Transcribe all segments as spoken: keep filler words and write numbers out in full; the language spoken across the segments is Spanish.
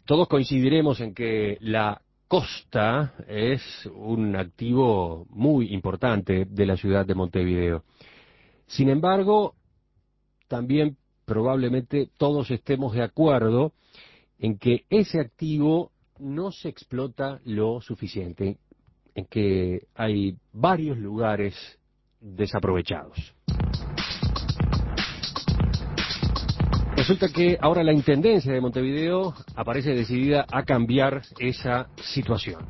todos coincidiremos en que la costa es un activo muy importante de la ciudad de Montevideo. Sin embargo, también probablemente todos estemos de acuerdo en que ese activo no se explota lo suficiente, en que hay varios lugares desaprovechados. Resulta que ahora la Intendencia de Montevideo aparece decidida a cambiar esa situación.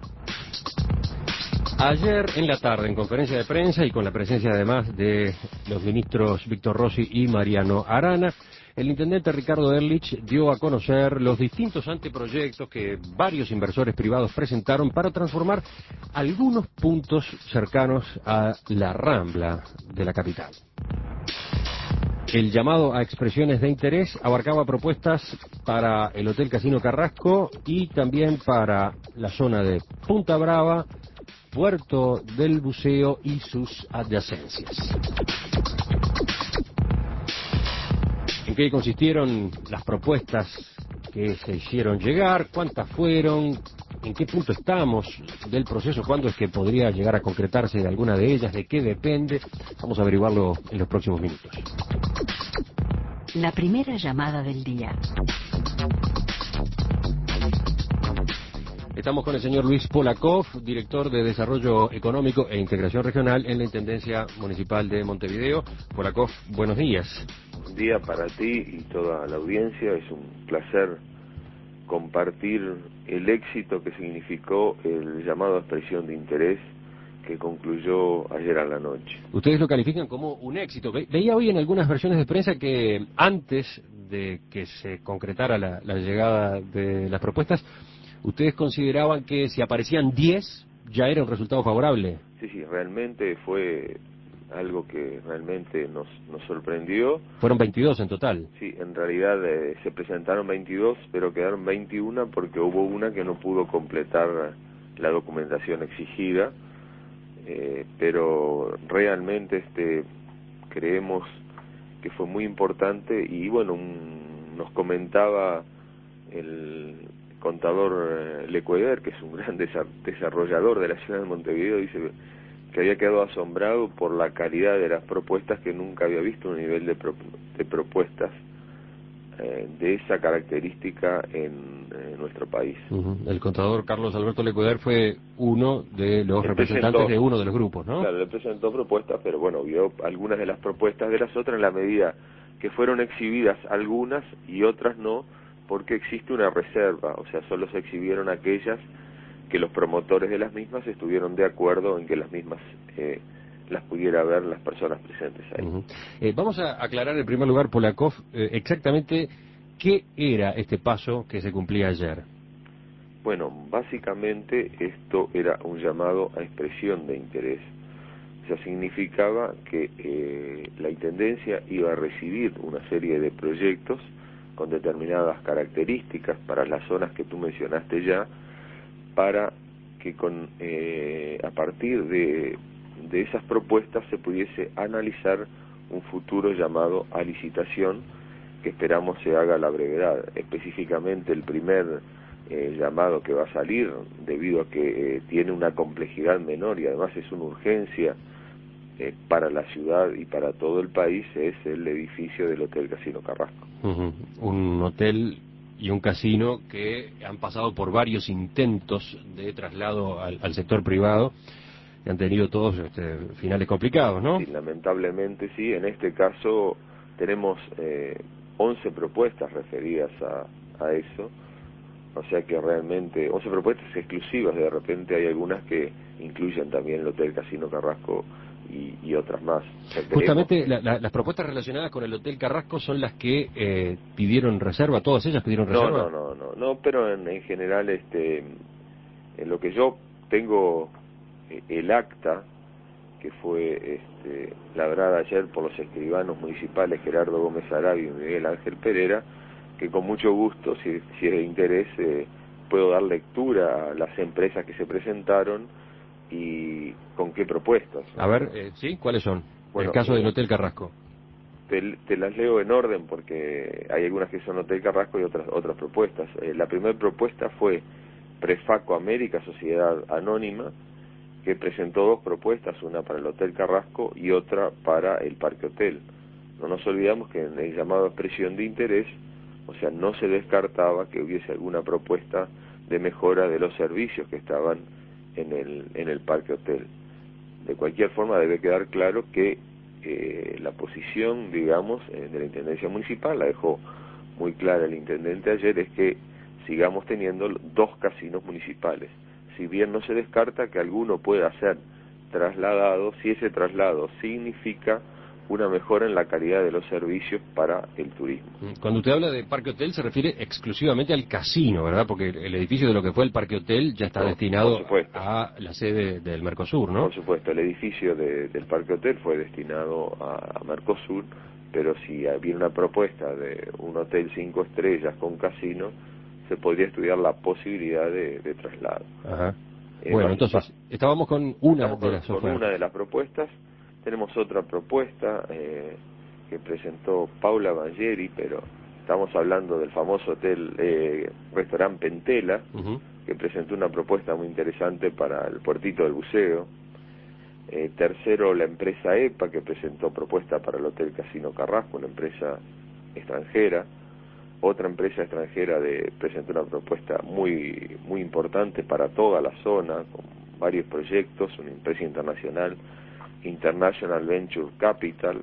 Ayer en la tarde, en conferencia de prensa y con la presencia además de los ministros Víctor Rossi y Mariano Arana, el intendente Ricardo Erlich dio a conocer los distintos anteproyectos que varios inversores privados presentaron para transformar algunos puntos cercanos a la Rambla de la capital. El llamado a expresiones de interés abarcaba propuestas para el Hotel Casino Carrasco y también para la zona de Punta Brava, Puerto del Buceo y sus adyacencias. ¿En qué consistieron las propuestas que se hicieron llegar? ¿Cuántas fueron? ¿En qué punto estamos del proceso? ¿Cuándo es que podría llegar a concretarse alguna de ellas? ¿De qué depende? Vamos a averiguarlo en los próximos minutos. La primera llamada del día. Estamos con el señor Luis Polakov, director de Desarrollo Económico e Integración Regional en la Intendencia Municipal de Montevideo. Polakov, buenos días. Buen día para ti y toda la audiencia. Es un placer compartir el éxito que significó el llamado a expresión de interés que concluyó ayer a la noche. Ustedes lo califican como un éxito. Ve veía hoy en algunas versiones de prensa que antes de que se concretara la, la llegada de las propuestas, ustedes consideraban que si aparecían diez ya era un resultado favorable. Sí, sí, realmente fue algo que realmente nos, nos sorprendió. Fueron veintidós en total. Sí, en realidad eh, se presentaron veintidós, pero quedaron veintiuno porque hubo una que no pudo completar la documentación exigida. Eh, pero realmente este creemos que fue muy importante y bueno, un, nos comentaba el contador eh, Lecueder, que es un gran desa desarrollador de la ciudad de Montevideo, dice que había quedado asombrado por la calidad de las propuestas, que nunca había visto un nivel de, pro de propuestas eh, de esa característica en, en nuestro país. Uh-huh. El contador Carlos Alberto Lecueder fue uno de los Él representantes presentó, de uno de los grupos, ¿no? Claro, le presentó propuestas, pero bueno, vio algunas de las propuestas de las otras en la medida que fueron exhibidas algunas y otras no, porque existe una reserva, o sea, solo se exhibieron aquellas que los promotores de las mismas estuvieron de acuerdo en que las mismas eh, las pudiera ver las personas presentes ahí. Uh-huh. eh, vamos a aclarar en primer lugar, Polakov, eh, exactamente qué era este paso que se cumplía ayer. Bueno, básicamente esto era un llamado a expresión de interés. O sea, significaba que eh, la Intendencia iba a recibir una serie de proyectos con determinadas características para las zonas que tú mencionaste ya, para que con eh, a partir de, de esas propuestas se pudiese analizar un futuro llamado a licitación, que esperamos se haga a la brevedad. Específicamente el primer eh, llamado que va a salir, debido a que eh, tiene una complejidad menor y además es una urgencia eh, para la ciudad y para todo el país, es el edificio del Hotel Casino Carrasco. Uh-huh. Un hotel y un casino que han pasado por varios intentos de traslado al, al sector privado y han tenido todos este, finales complicados, ¿no? Sí, lamentablemente sí. En este caso tenemos eh, once propuestas referidas a, a eso, o sea que realmente once propuestas exclusivas. De repente hay algunas que incluyen también el Hotel Casino Carrasco y, y otras más. O sea, Justamente la, la, las propuestas relacionadas con el Hotel Carrasco son las que eh, pidieron reserva. ¿Todas ellas pidieron reserva? No, no, no, no, no, pero en, en general, este, en lo que yo tengo eh, el acta que fue este, labrada ayer por los escribanos municipales Gerardo Gómez Arabio y Miguel Ángel Pereira, que con mucho gusto, si, si es de interés, eh, puedo dar lectura a las empresas que se presentaron y con qué propuestas, ¿no? A ver, eh, ¿sí? ¿Cuáles son? Bueno, el caso eh, del Hotel Carrasco. te, te las leo en orden porque hay algunas que son Hotel Carrasco y otras otras propuestas. Eh, la primera propuesta fue Prefaco América, sociedad anónima, que presentó dos propuestas, una para el Hotel Carrasco y otra para el Parque Hotel. No nos olvidamos que en el llamado expresión de interés, o sea, no se descartaba que hubiese alguna propuesta de mejora de los servicios que estaban en el, en el Parque Hotel. De cualquier forma debe quedar claro que eh, la posición, digamos, eh, de la Intendencia Municipal, la dejó muy clara el Intendente ayer, es que sigamos teniendo dos casinos municipales. Si bien no se descarta que alguno pueda ser trasladado, si ese traslado significa una mejora en la calidad de los servicios para el turismo. Cuando usted habla de Parque Hotel se refiere exclusivamente al casino, ¿verdad? Porque el edificio de lo que fue el Parque Hotel ya está No, destinado a la sede del Mercosur, ¿no? Por supuesto, el edificio de, del Parque Hotel fue destinado a, a Mercosur, pero si había una propuesta de un hotel cinco estrellas con casino, se podría estudiar la posibilidad de, de traslado. Ajá. Eh, bueno, va, entonces, va, estábamos con una estamos de con, las con ofertas. una de las propuestas. Tenemos otra propuesta eh, que presentó Paula Bangieri, pero estamos hablando del famoso hotel, eh, restaurante Pentela, uh-huh. que presentó una propuesta muy interesante para el puertito del buceo. Eh, tercero, la empresa E P A, que presentó propuesta para el Hotel Casino Carrasco, una empresa extranjera. Otra empresa extranjera de, presentó una propuesta muy muy importante para toda la zona, con varios proyectos, una empresa internacional, International Venture Capital.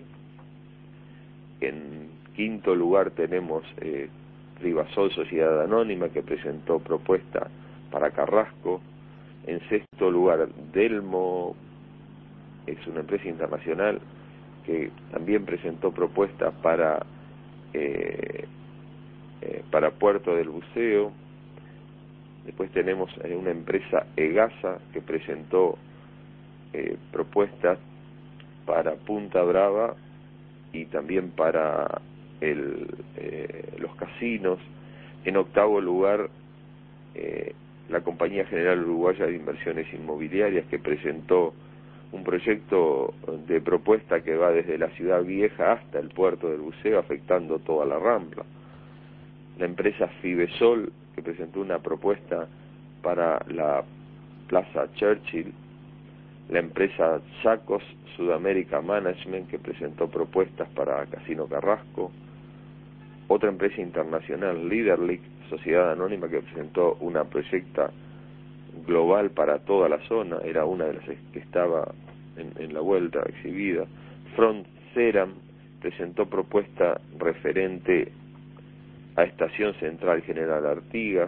En quinto lugar tenemos eh, Rivasol Sociedad Anónima, que presentó propuesta para Carrasco. En sexto lugar, Delmo, es una empresa internacional que también presentó propuestas para eh, eh, para Puerto del Buceo. Después tenemos eh, una empresa EGASA que presentó eh, propuestas para Punta Brava y también para el, eh, los casinos. En octavo lugar, eh, la Compañía General Uruguaya de Inversiones Inmobiliarias, que presentó un proyecto de propuesta que va desde la Ciudad Vieja hasta el Puerto del Buceo, afectando toda la Rambla. La empresa Fibesol, que presentó una propuesta para la Plaza Churchill. La empresa Sacos Sudamérica Management, que presentó propuestas para Casino Carrasco. Otra empresa internacional, Leaderlic, sociedad anónima, que presentó una proyecta global para toda la zona, era una de las que estaba en, en la vuelta exhibida. Front Seram presentó propuesta referente a Estación Central General Artigas.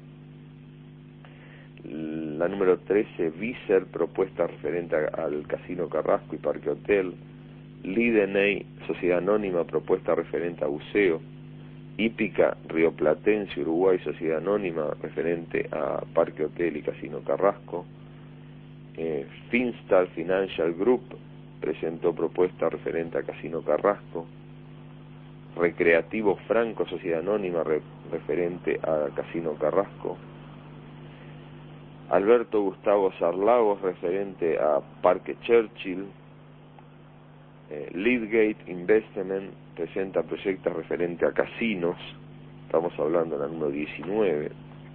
La número trece, Viser, propuesta referente a, al Casino Carrasco y Parque Hotel. Lideney, sociedad anónima, propuesta referente a buceo. Hípica Rioplatense Uruguay, sociedad anónima, referente a Parque Hotel y Casino Carrasco. Eh, Finstar Financial Group presentó propuesta referente a Casino Carrasco. Recreativo Franco, sociedad anónima, re, referente a Casino Carrasco. Alberto Gustavo Sarlagos, referente a Parque Churchill. eh, Leadgate Investment presenta proyectos referente a casinos, estamos hablando de la número diecinueve.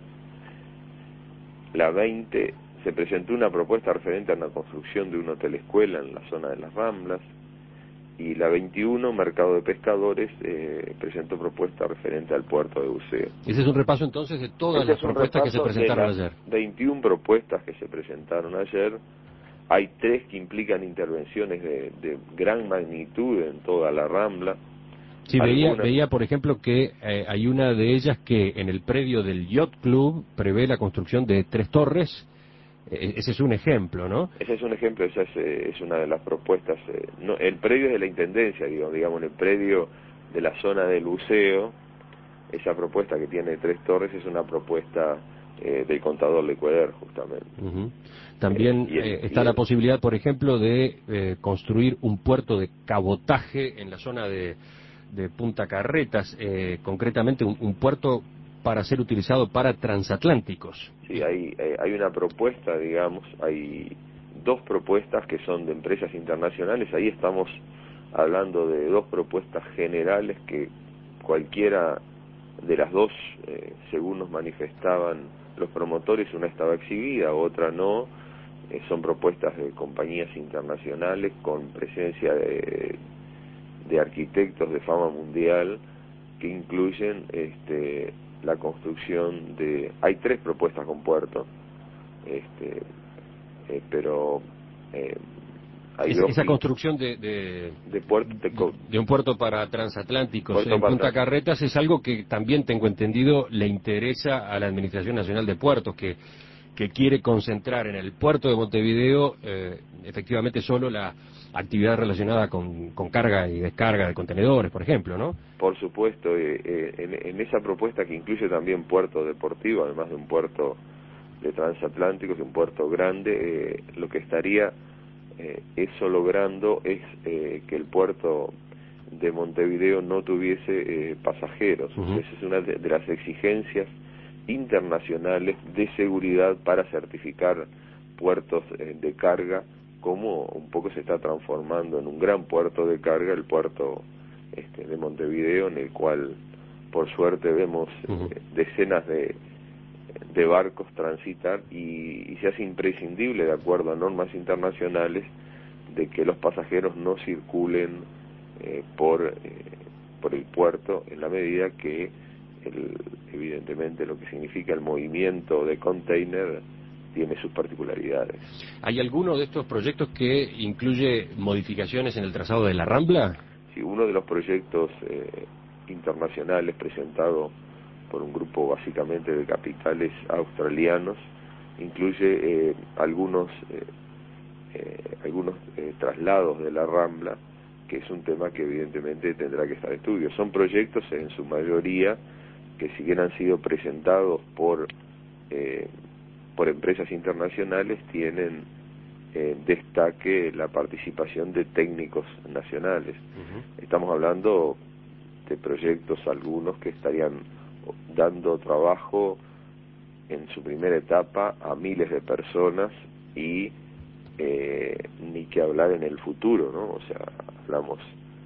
La veinte, se presentó una propuesta referente a la construcción de un hotel escuela en la zona de las Ramblas. Y la veintiuno, Mercado de Pescadores, eh, presentó propuesta referente al puerto de buceo. Ese es un repaso entonces de todas Este las propuestas que se presentaron ayer. veintiuna propuestas que se presentaron ayer. Hay tres que implican intervenciones de, de gran magnitud en toda la Rambla. Sí, veía, veía, por ejemplo, que eh, hay una de ellas que en el predio del Yacht Club prevé la construcción de tres torres. Eh, ese es un ejemplo, ¿no? Ese es un ejemplo, esa es, eh, es una de las propuestas. Eh, no, el predio es de la Intendencia, digamos, digamos, el predio de la zona del buceo, esa propuesta que tiene tres torres es una propuesta eh, del contador Lecueder, justamente. Uh-huh. También eh, el, eh, está la el... posibilidad, por ejemplo, de eh, construir un puerto de cabotaje en la zona de, de Punta Carretas, eh, concretamente un, un puerto para ser utilizado para transatlánticos. Sí, hay, hay una propuesta, digamos, hay dos propuestas que son de empresas internacionales, ahí estamos hablando de dos propuestas generales que cualquiera de las dos, eh, según nos manifestaban los promotores, una estaba exhibida, otra no. Eh, son propuestas de compañías internacionales con presencia de, de arquitectos de fama mundial que incluyen este, la construcción de... Hay tres propuestas con puerto, este, eh, pero... Eh, hay es, dos esa construcción de, de, de, puerto, de, de, de un puerto para transatlánticos puerto en para Punta trans... Carretas es algo que también, tengo entendido, le interesa a la Administración Nacional de Puertos, que, que quiere concentrar en el puerto de Montevideo eh, efectivamente solo la actividad relacionada con, con carga y descarga de contenedores, por ejemplo, ¿no? Por supuesto, eh, eh, en, en esa propuesta que incluye también puerto deportivo, además de un puerto de transatlánticos, un puerto grande, eh, lo que estaría eh, eso logrando es eh, que el puerto de Montevideo no tuviese eh, pasajeros. Uh-huh. Esa es una de, de las exigencias internacionales de seguridad para certificar puertos eh, de carga, como un poco se está transformando en un gran puerto de carga el puerto este, de Montevideo, en el cual por suerte vemos uh-huh. eh, decenas de, de barcos transitar, y, y se hace imprescindible, de acuerdo a normas internacionales, de que los pasajeros no circulen eh, por, eh, por el puerto en la medida que el, evidentemente lo que significa el movimiento de container tiene sus particularidades. ¿Hay alguno de estos proyectos que incluye modificaciones en el trazado de la Rambla? Sí, uno de los proyectos eh, internacionales presentado por un grupo básicamente de capitales australianos incluye eh, algunos eh, eh, algunos eh, traslados de la Rambla, que es un tema que evidentemente tendrá que estar en estudio. Son proyectos en su mayoría que, si bien han sido presentados por eh, por empresas internacionales, tienen eh, destaque la participación de técnicos nacionales. Uh-huh. Estamos hablando de proyectos algunos que estarían dando trabajo en su primera etapa a miles de personas y eh, ni que hablar en el futuro, ¿no? O sea, hablamos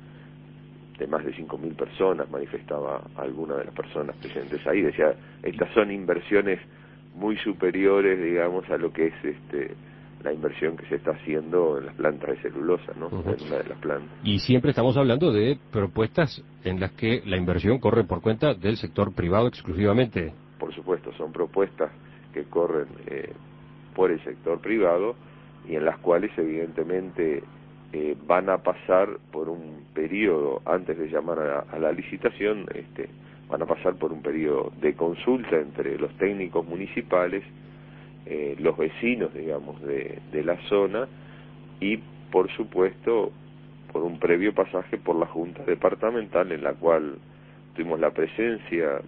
de más de cinco mil personas, manifestaba alguna de las personas presentes ahí, decía, estas son inversiones muy superiores, digamos, a lo que es este la inversión que se está haciendo en las plantas de celulosa, ¿no? Uh-huh. En una de las plantas. Y siempre estamos hablando de propuestas en las que la inversión corre por cuenta del sector privado exclusivamente. Por supuesto, son propuestas que corren eh, por el sector privado y en las cuales evidentemente eh, van a pasar por un periodo, antes de llamar a, a la licitación, este, van a pasar por un periodo de consulta entre los técnicos municipales, eh, los vecinos, digamos, de, de la zona, y por supuesto por un previo pasaje por la Junta Departamental, en la cual tuvimos la presencia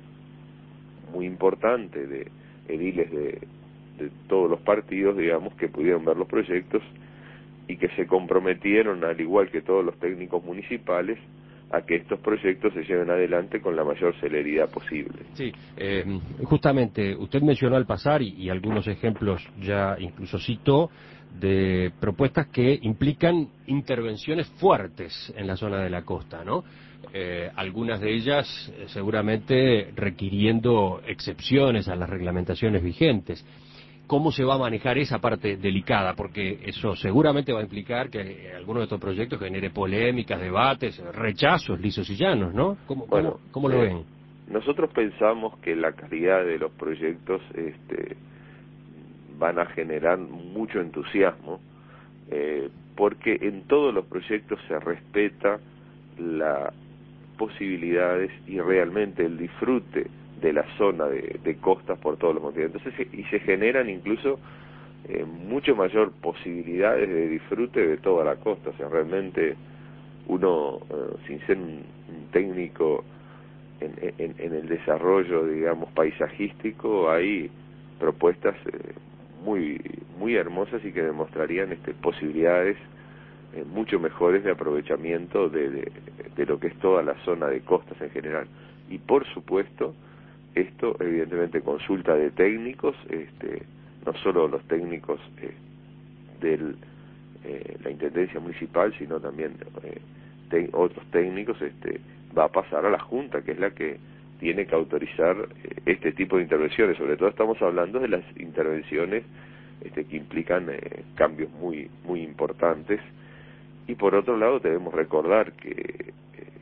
muy importante de ediles de, de todos los partidos, digamos, que pudieron ver los proyectos y que se comprometieron, al igual que todos los técnicos municipales, a que estos proyectos se lleven adelante con la mayor celeridad posible. Sí, eh, justamente usted mencionó al pasar, y, y algunos ejemplos ya incluso citó, de propuestas que implican intervenciones fuertes en la zona de la costa, ¿no? Eh, algunas de ellas eh, seguramente requiriendo excepciones a las reglamentaciones vigentes. ¿Cómo se va a manejar esa parte delicada? Porque eso seguramente va a implicar que alguno de estos proyectos genere polémicas, debates, rechazos lisos y llanos, ¿no? ¿Cómo, bueno, cómo, cómo lo eh, ven? Nosotros pensamos que la calidad de los proyectos este, van a generar mucho entusiasmo, eh, porque en todos los proyectos se respeta las posibilidades y realmente el disfrute de la zona de, de costas por todos los continentes. Entonces, y se generan incluso eh, mucho mayor posibilidades de disfrute de toda la costa. O sea, realmente uno, eh, sin ser un, un técnico en, en, en el desarrollo, digamos, paisajístico, hay propuestas eh, muy muy hermosas y que demostrarían este, posibilidades eh, mucho mejores de aprovechamiento de, de, de lo que es toda la zona de costas en general. Y por supuesto, esto evidentemente consulta de técnicos, este, no solo los técnicos eh, de eh, la Intendencia Municipal, sino también eh, te, otros técnicos, este, va a pasar a la Junta, que es la que tiene que autorizar eh, este tipo de intervenciones. Sobre todo estamos hablando de las intervenciones este, que implican eh, cambios muy muy importantes. Y por otro lado debemos recordar que eh,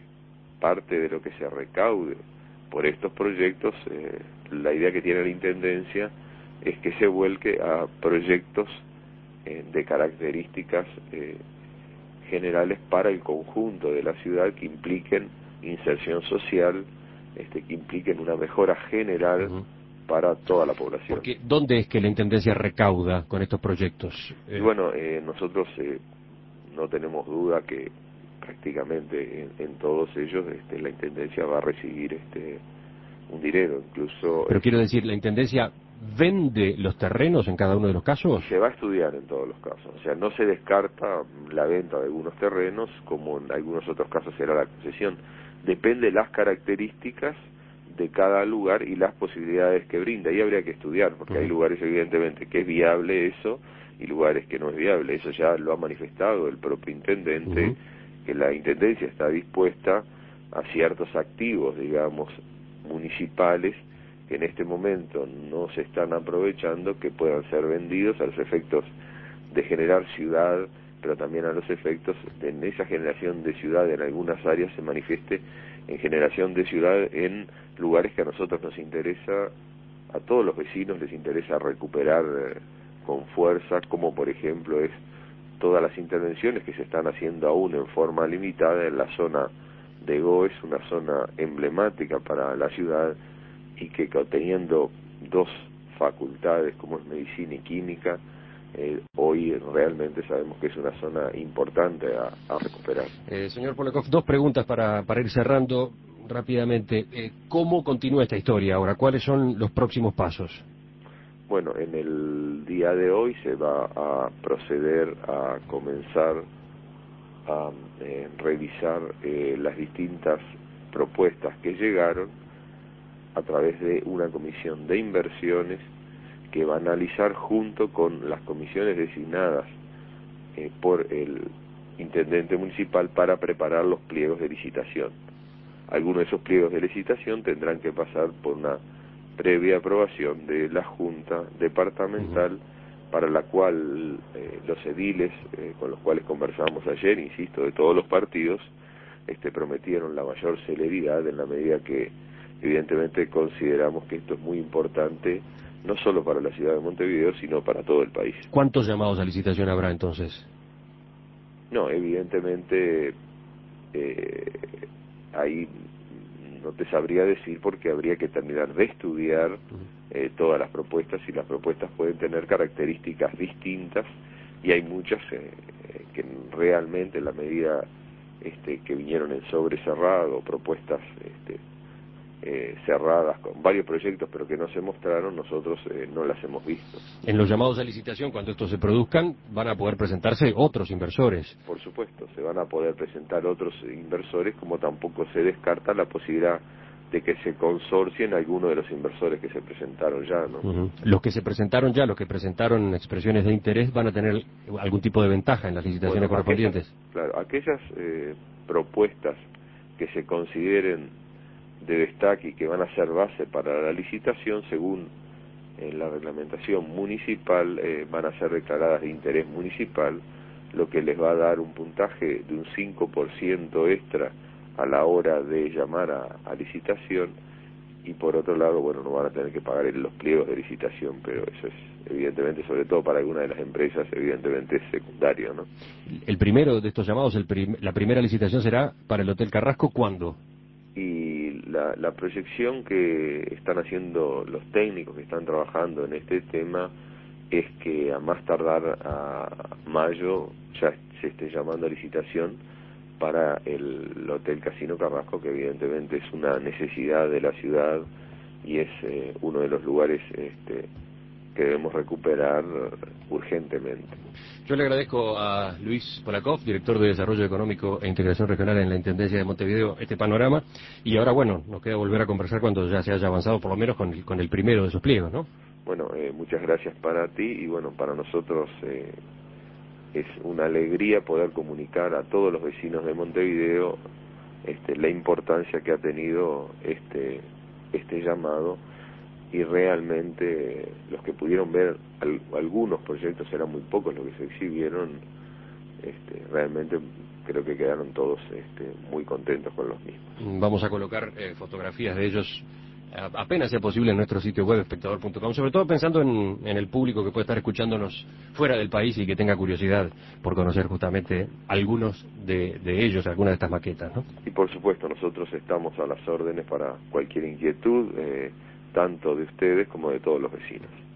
parte de lo que se recaude por estos proyectos, eh, la idea que tiene la Intendencia es que se vuelque a proyectos eh, de características eh, generales para el conjunto de la ciudad, que impliquen inserción social, este, que impliquen una mejora general uh-huh. para toda la población. Porque, ¿dónde es que la Intendencia recauda con estos proyectos? Y bueno, eh, nosotros eh, no tenemos duda que prácticamente en, en todos ellos este, la Intendencia va a recibir este un dinero, incluso... Pero eh, quiero decir, ¿la Intendencia vende los terrenos en cada uno de los casos? Se va a estudiar en todos los casos, o sea, no se descarta la venta de algunos terrenos, como en algunos otros casos será la concesión. Depende de las características de cada lugar y las posibilidades que brinda, y habría que estudiar, porque uh-huh. hay lugares evidentemente que es viable eso, y lugares que no es viable. Eso ya lo ha manifestado el propio intendente, uh-huh. que la Intendencia está dispuesta a ciertos activos, digamos, municipales, que en este momento no se están aprovechando, que puedan ser vendidos a los efectos de generar ciudad, pero también a los efectos de en esa generación de ciudad en algunas áreas se manifieste en generación de ciudad en lugares que a nosotros nos interesa, a todos los vecinos les interesa recuperar eh, con fuerza, como por ejemplo es todas las intervenciones que se están haciendo aún en forma limitada en la zona de Goes, una zona emblemática para la ciudad, y que teniendo dos facultades como es medicina y química, eh, hoy realmente sabemos que es una zona importante a, a recuperar. Eh, señor Polakov, dos preguntas para, para ir cerrando rápidamente. Eh, ¿Cómo continúa esta historia ahora? ¿Cuáles son los próximos pasos? Bueno, en el día de hoy se va a proceder a comenzar a eh, revisar eh, las distintas propuestas que llegaron a través de una comisión de inversiones que va a analizar junto con las comisiones designadas eh, por el intendente municipal para preparar los pliegos de licitación. Algunos de esos pliegos de licitación tendrán que pasar por una previa aprobación de la Junta Departamental, uh-huh. para la cual eh, los ediles eh, con los cuales conversamos ayer, insisto, de todos los partidos, este, prometieron la mayor celeridad en la medida que evidentemente consideramos que esto es muy importante, no solo para la ciudad de Montevideo, sino para todo el país. ¿Cuántos llamados a licitación habrá entonces? No, evidentemente eh, ahí no te sabría decir, porque habría que terminar de estudiar eh, todas las propuestas, y las propuestas pueden tener características distintas, y hay muchas eh, que realmente en la medida este, que vinieron en sobre cerrado, propuestas este, Eh, cerradas con varios proyectos pero que no se mostraron, nosotros eh, no las hemos visto. En los llamados a licitación, cuando estos se produzcan, van a poder presentarse otros inversores. Por supuesto, se van a poder presentar otros inversores, como tampoco se descarta la posibilidad de que se consorcien algunos de los inversores que se presentaron ya, ¿no? Uh-huh. Los que se presentaron ya, los que presentaron expresiones de interés, van a tener algún tipo de ventaja en las licitaciones bueno, correspondientes. Aquellas, claro, aquellas eh, propuestas que se consideren de destaque y que van a ser base para la licitación, según eh, la reglamentación municipal, eh, van a ser declaradas de interés municipal, lo que les va a dar un puntaje de un cinco por ciento extra a la hora de llamar a, a licitación, y por otro lado, bueno, no van a tener que pagar en los pliegos de licitación, pero eso es evidentemente, sobre todo para alguna de las empresas, evidentemente es secundario, ¿no? El primero de estos llamados, el prim la primera licitación será para el Hotel Carrasco, ¿cuándo? Y la, la proyección que están haciendo los técnicos que están trabajando en este tema es que a más tardar a mayo ya se esté llamando a licitación para el Hotel Casino Carrasco, que evidentemente es una necesidad de la ciudad y es eh, uno de los lugares este, que debemos recuperar urgentemente. Yo le agradezco a Luis Polakov, director de Desarrollo Económico e Integración Regional en la Intendencia de Montevideo, este panorama, y ahora, bueno, nos queda volver a conversar cuando ya se haya avanzado, por lo menos con el, con el primero de esos pliegos, ¿no? Bueno, eh, muchas gracias para ti, y bueno, para nosotros eh, es una alegría poder comunicar a todos los vecinos de Montevideo este, la importancia que ha tenido este, este llamado, y realmente los que pudieron ver al, algunos proyectos, eran muy pocos los que se exhibieron, este, realmente creo que quedaron todos este, muy contentos con los mismos. Vamos a colocar eh, fotografías de ellos apenas sea posible en nuestro sitio web espectador punto com, sobre todo pensando en, en el público que puede estar escuchándonos fuera del país y que tenga curiosidad por conocer justamente algunos de, de ellos, algunas de estas maquetas, ¿no? Y por supuesto, nosotros estamos a las órdenes para cualquier inquietud, eh, tanto de ustedes como de todos los vecinos.